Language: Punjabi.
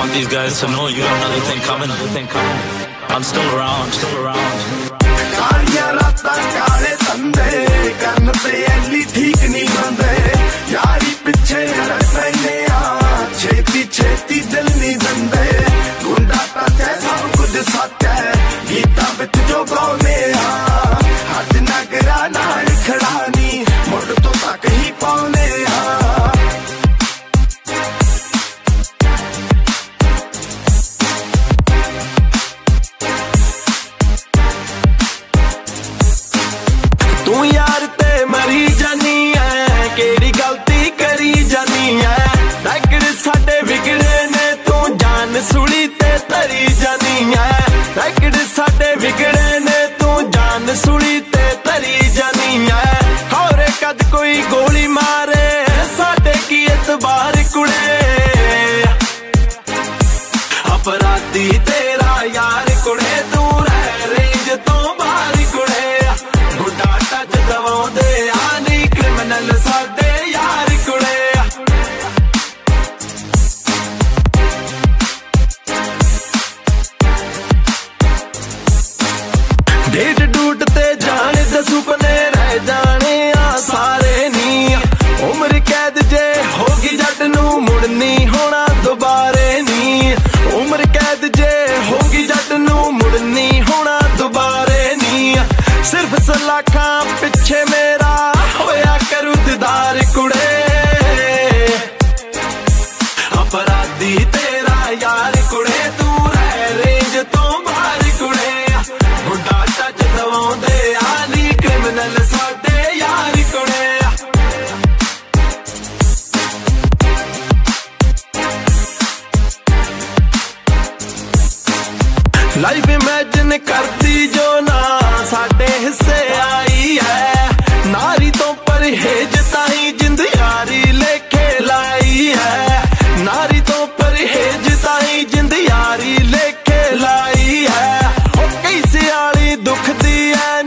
want these guys to know you got another thing coming. I'm still around. ਕਾਲੀਆਂ ਰਾਤਾਂ ਕਾਲੇ ਸੰਦੇ ਕੰਨ ਤੇ ਐਲੀ ਠੀਕ ਨਹੀਂ ਬੰਦੇ ਯਾਰੀ ਪਿੱਛੇ ਲੜ ਪੈਨੇ ਆ ਛੇਤੀ ਛੇਤੀ ਦਿਲ ਨਹੀਂ ਦਿੰਦੇ ਗੁੰਡਾ ਤਾਂ ਤੇ ਸਭ ਕੁਝ ਸੱਚ ਹੈ ਗੀਤਾਂ ਵਿੱਚ ਜੋ ਗਾਉਂਦੇ ਆ ਹੱਥ ਨਗਰਾ ਨਾਲ ਖੜਾ ਨਹੀਂ ਮੁੱਢ ਤੋਂ ਤੱਕ ਹੀ ਪਾਉਂਦੇ ਆ ਤੂੰ ਯਾਰ ਤੇ ਮਰੀ ਜਾਨੀ ਐ ਕਿਹੜੀ ਗਲਤੀ ਕਰੀ ਜਾਨੀ ਐ ਰਗੜ ਸਾਡੇ ਵਿਗੜੇ ਨੇ ਤੂੰ ਜਾਨ ਸੁਲੀ ਤੇ ਤਰੀ ਜਾਨੀ ਐ ਰਗੜ ਸਾਡੇ ਵਿਗੜੇ ਨੇ ਤੂੰ ਜਾਨ ਸੁਲੀ ਤੇ ਤਰੀ ਜਾਨੀ ਐ ਹੋਰੇ ਕਦ ਕੋਈ ਗੋਲੀ ਮਾਰੇ ਸਾਡੇ ਕੀ ਇਤਬਾਰ ਕੁੜੇ ਅਪਰਾਧੀ ਤੇਰਾ ਯਾਰ ਕੁੜੇ ਤੂੰ ਰਹਿ ਰੇਂਜ ਤੋਂ ਬਾਹਰ ਕੁੜੇ ਗੁੱਡਾ ਟੱਚ ਦਵਾਉਂਦੇ ਆ ਨੀ ਕ੍ਰਿਮੀਨਲ ਸਾਡੇ ਯਾਰ ਕੁੜੇ ਡੇਟ ਡੂਟ ਤੇ ਜਾਣੇ ਤੇ ਸੁਪਨੇ ਰਹਿ ਜਾਣੇ ਆ ਸਾਰੇ ਨੀ ਉਮਰ ਕੈਦ ਜੇ ਹੋਗੀ ਜੱਟ ਨੂੰ ਮੁੜਨੀ ਹੋਣਾ ਦੁਬਾਰੇ ਨੀ ਉਮਰ ਕੈਦ ਜੇ ਹੋਗੀ ਜੱਟ ਨੂੰ ਮੁੜਨੀ ਹੋਣਾ ਦੁਬਾਰੇ ਨੀ ਸਿਰਫ ਸਲਾਖਾਂ ਪਿੱਛੇ ਮੇਰਾ ਹੋਇਆ ਕਰੂ ਦੀਦਾਰ ਕੁੜੇ ਅਪਰਾਧੀ ਤੇਰਾ ਯਾਰ ਕੁੜੇ ਤੂੰ ਰਹਿ ਰੇਂਜ ਤੋਂ ਬਾਹਰ ਕੁੜੇ ਗੁੱਡਾ ਟੱਚ ਦਵਾਉਂਦੇ ਆ ਨੀ ਕ੍ਰਿਮੀਨਲ ਸਾਡੇ ਯਾਰ ਕੁੜੇ ਲਾਈਫ ਇਮੇਜਿਨ ਕਰਦੀ ਜੋ ਨਾ ਸਾਡੇ ਹਿੱਸੇ ਆਈ ਹੈ ਨਾਰੀ ਤੋਂ ਪਰਹੇਜ ਤਾਹੀਂ ਜਿੰਦ ਯਾਰੀ ਲੇਖੇ ਲਾਈ ਹੈ ਨਾਰੀ ਤੋਂ ਪਰਹੇਜ ਤਾਹੀਂ ਜਿੰਦ ਯਾਰੀ ਲੇਖੇ ਲਾਈ ਹੈ ਉਹ ਕਈ ਸਿਆਲੀ ਦੁੱਖ ਦੀ ਐ